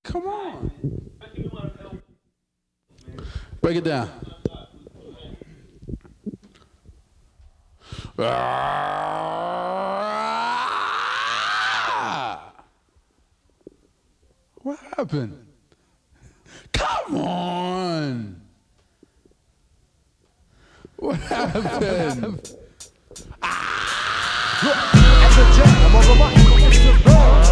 Come on. Break it down. What happened? Come on. What happened? As a jam of a mic, it's the bird.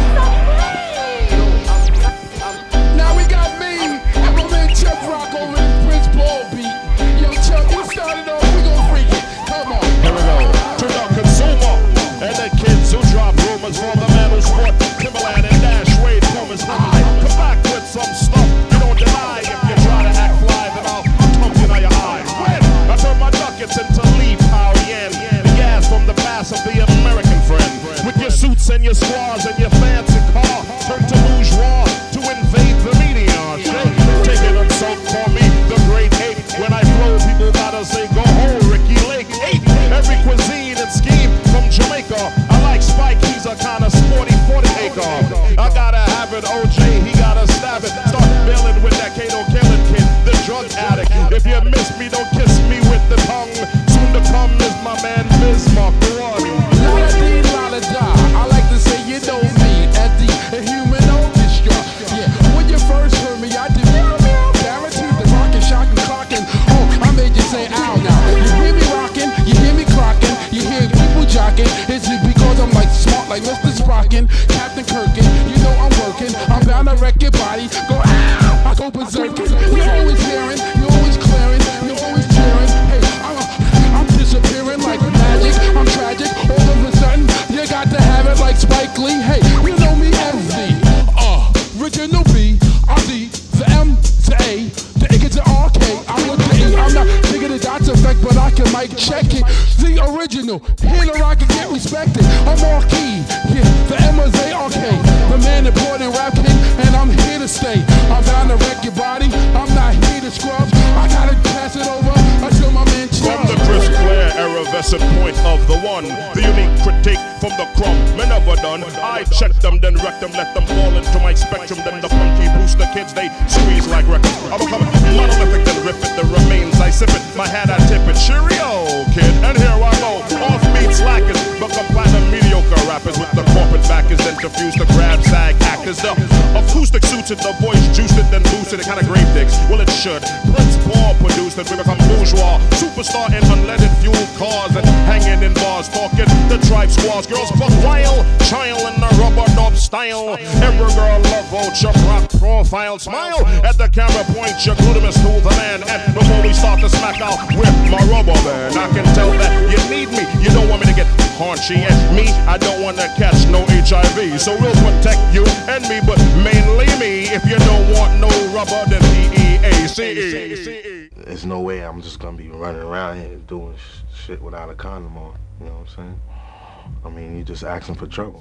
Now we got me and my man Chuck Rock over this Prince Paul beat. Yo, Chuck, you started off, we gon' freak it. Come on. Here we go. To the consumer and the kids who drop rumors for the man who sport Timberland and Dash Wade Pumas. I come back with some stuff you don't deny. If you try to act fly, then I'll pump you in your eyes. When I turn my ducats into Lee Pow Yen, the gas from the past of the American friend. With your suits and your squaws and your fancy car, turn to bourgeois to invade the media. Shake, take it and so call me the great ape. When I flow, people gotta say go home, Ricky Lake. Ape, every cuisine and scheme from Jamaica. I like Spike, he's a kinda sporty 40 acre. I gotta have it, OJ, he gotta stab it. Start bailing with that Kato killing kid, the drug addict. If you miss me, don't kiss me with the tongue. Soon to come is my man Bismarck, the one. La-da-dee, la-da-da. I like to say you know me as the human orchestra. Yeah, when you first heard me, I did meow meow, guaranteed the rockin', shockin', clockin'. Oh, I made you say ow now. You hear me rockin', you hear me clockin', you hear people jockin'. Is it because I'm like smart like Mr. Sprockin', Captain Kirkin? You know I'm working, I'm bound to wreck your body. Go ow, I go berserkin'. You're always hearing, you're always clearing, you're always cheering. Hey, I'm disappearing like magic. I'm tragic. All of a sudden, you got to have it like Spike Lee. Hey, you know me as the original B, R D, the M to A, the A to RK. I'm with the E. I'm not taking the dots effect, but I can mic check it. The original, here to rock and get respected. I'm marquee, yeah, the M is ARK, the man important rap king, and I'm here to stay. I'm down to wreck your body. I'm not here to scrub. I gotta pass it over until my man From Chuck. the Chris Clare effervescent point of the one, the unique critique from the crumb, me never done. I check them, then wreck them, let them fall into my spectrum. Then the funky booster kids, they squeeze like records. I become monolithic, then rip it, the remains I sip it. My hat I tip it, cheerio, kid, and here I go. Offbeat slackers, become platinum mediocre rappers with the corporate backers, then confuse the grab sag actors. The acoustic suits it, the voice juiced it, then boosted it, kind of grave dicks. Well, it should. Prince Paul produced it, we become bourgeois, superstar in unleaded fuel cars and hanging in bars, talking the tribe squaws. Girls fuck wild, child in the rubber dub style. Every girl love Chuck Rock profile. Smile at the camera, point your gluteus to the man. And before we start to smack out with my rubber band, I can tell that you need me. You don't want me to get haunchy, and me, I don't want to catch no HIV. So we'll protect you and me, but mainly me. If you don't want no rubber, then DEACE. There's no way I'm just gonna be running around here doing shit without a condom on. You know what I'm saying? I mean, you just asking for trouble.